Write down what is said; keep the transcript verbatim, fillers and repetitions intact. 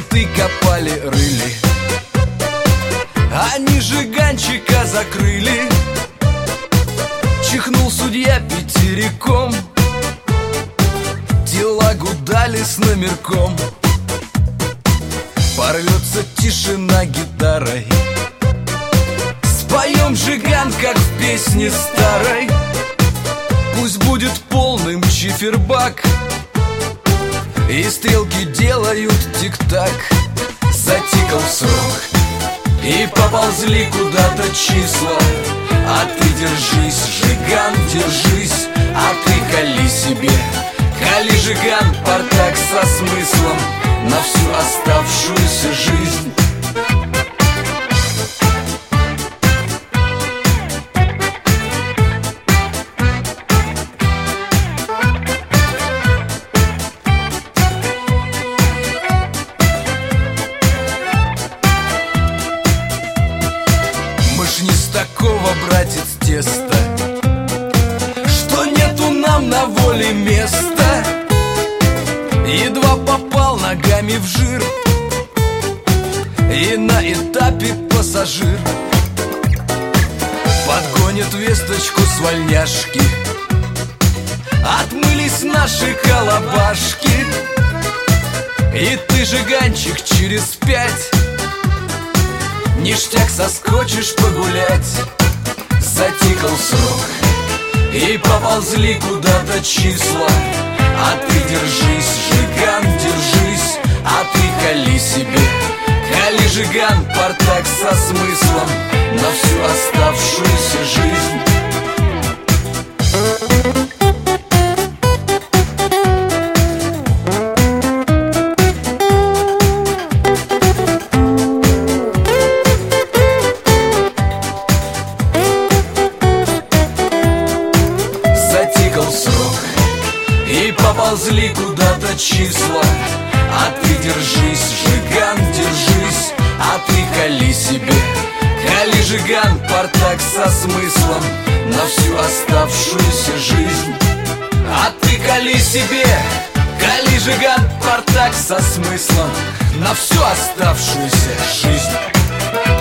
мосты копали, рыли, они жиганчика закрыли. Чихнул судья пятериком, телагу дали с номерком. Порвется тишина гитарой, споем жиган, как в песне старой. Пусть будет полным чифербак, и стрелки делают тик-так. Затикал срок, и поползли куда-то числа. А ты держись, жиган, держись, а ты кали себе. Кали, жиган, партак со смыслом на всю оставшуюся жизнь. Мы ж не с такого, братец, теста, что нету нам на воле места. Едва попал ногами в жир, и на этапе пассажир подгонит весточку с вольняшки. Отмылись наши колобашки, и ты, жиганчик, через пять ништяк соскочишь погулять. Затикал срок, и поползли куда-то числа. А ты держись, жиган, держись, а ты кали себе. Кали, жиган, партак со смыслом на всю оставшуюся жизнь. Затикал срок, и поползли куда-то числа. А ты держись, жиган, держись, а ты кали себе. Кали, жиган, партак со смыслом на всю оставшуюся жизнь. А ты кали себе. Кали, жиган, партак со смыслом на всю оставшуюся жизнь.